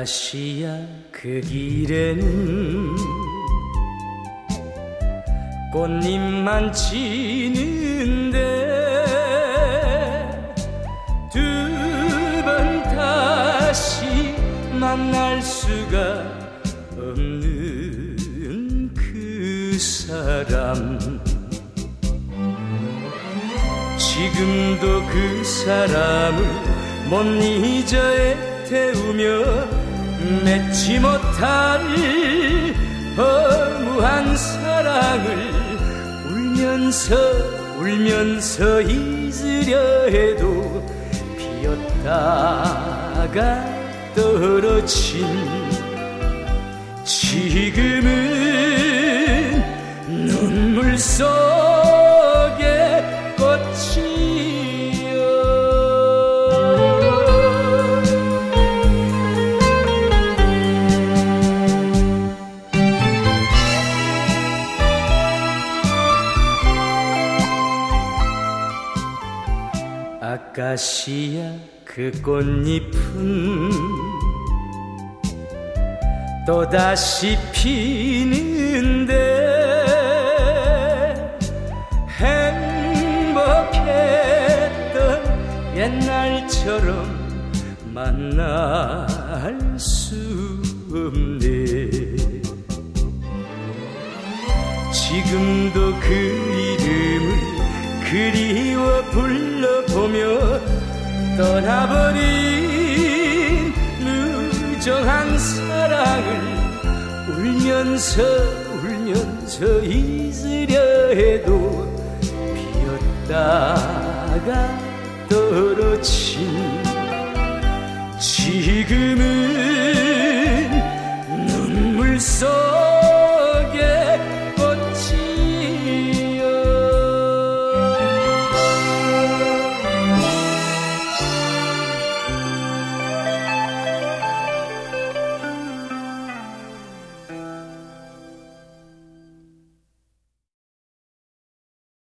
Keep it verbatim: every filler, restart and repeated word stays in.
아카시아 그 길에는 꽃잎만 지는데 두 번 다시 만날 수가 없는 그 사람, 지금도 그 사람을 못 잊어 애태우며 맺지 못할 허무한 사랑을 울면서 울면서 잊으려 해도 피었다가 떨어진 지금은 눈물 속에 꽃이여. 아카시아 그 꽃잎은 또다시 피는데 행복했던 옛날처럼 만날 수 없네. 지금도 그 이름을 그리워 불러보며 떠나버린 무정한 사랑을 울면서 울면서 잊으려 해도 피었다가 떨어진 지금은